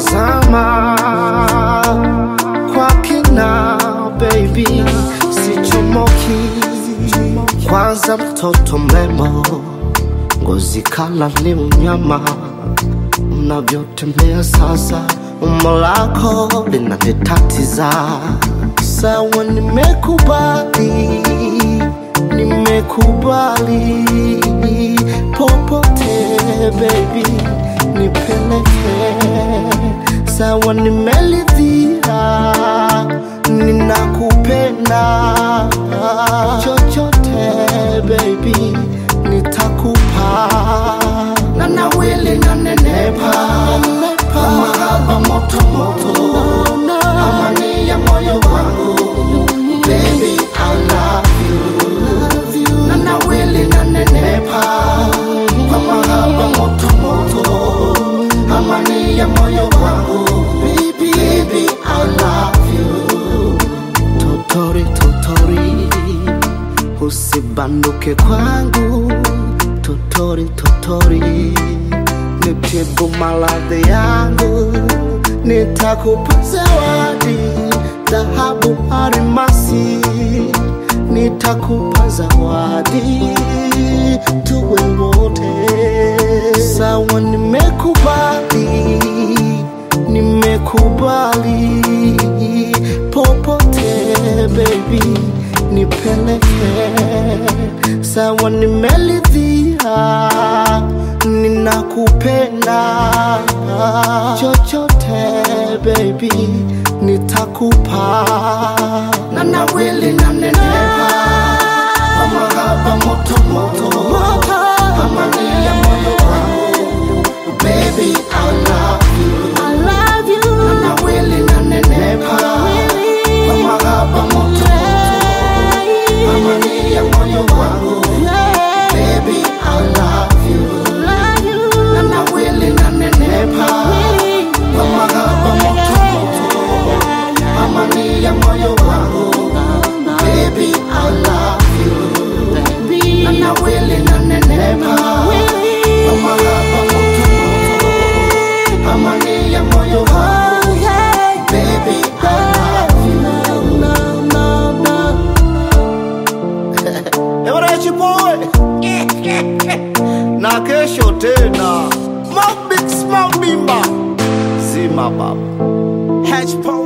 zama kwa kina baby, sichomoki. Kwanza mtoto mrembo, ngozi kala ni unyama, unavyotembea sasa, umbo lako linanitatiza. Sawa, nimekubali, popote baby nipeleke. Sawa, nimelidhia, ninakupenda, chochote baby nitakupa. Na nawili na nenepa, mahaba moto moto, amani ya moyo wangu baby, I love you. Na nawili na nenepa, mahaba moto moto, amani ya moyo wangu baby, I love you. Totori totori, usibanduke kwangu. Totori totori, nitibu maradhi yangu, nitakupa zawadi, dhahabu almasi, nitakupa zawadi, tuwe wote. Sawa, nimekubali, popote baby nipeleke. Sawa, nimelidhia, ninakupenda, chochote baby nitakupa. Na nawili na nenepa, mahaba moto moto, amani ya moyo wangu baby, I love you. Na nawili na nenepa, mahaba moto moto, amani ya moyo wangu baby, I love you. Na nawili na nenepa, mahaba moto moto, amani ya moyo wangu baby, I love you. Na nawili na nenepa, mahaba moto moto, amani ya moyo wangu baby, I love you. Ewarechi boy na kesho tena, Mabix Mabimba Zima baba H